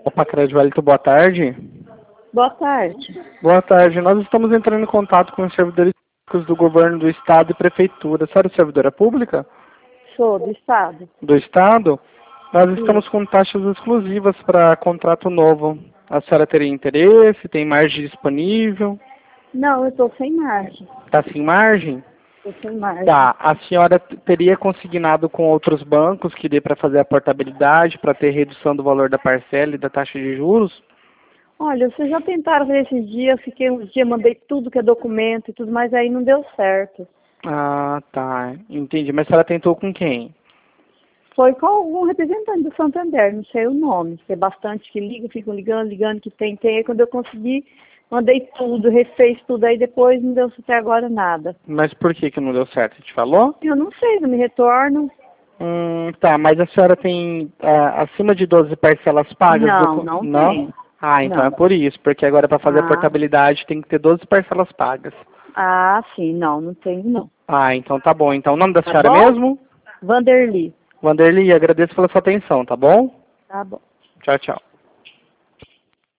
Opa, Crédito Wellington, boa tarde. Boa tarde. Boa tarde. Nós estamos entrando em contato com os servidores públicos do governo do estado e prefeitura. A senhora é servidora pública? Sou do estado. Do estado? Nós Sim. estamos com taxas exclusivas para contrato novo. A senhora teria interesse? Tem margem disponível? Não, eu estou sem margem. Está sem margem? Estou sem margem. Tá. A senhora teria consignado com outros bancos que dê para fazer a portabilidade, para ter redução do valor da parcela e da taxa de juros? Olha, vocês já tentaram fazer esses dias, fiquei uns dias, mandei tudo que é documento e tudo, mas aí não deu certo. Ah, tá. Entendi. Mas a senhora tentou com quem? Foi com algum representante do Santander, não sei o nome. Tem bastante que liga, ficam ligando, que tem. Aí quando eu consegui, mandei tudo, refez tudo, aí depois não deu até agora nada. Mas por que não deu certo? Te falou? Eu não sei, não me retornam. Tá. Mas a senhora tem acima de 12 parcelas pagas? Não tenho. Ah, então Não. é por isso. Porque agora para fazer a portabilidade tem que ter 12 parcelas pagas. Ah, sim, não tenho não. Ah, então tá bom. Então o nome da senhora bom? mesmo? Vanderly. Vanderly, agradeço pela sua atenção, tá bom? Tá bom. Tchau, tchau.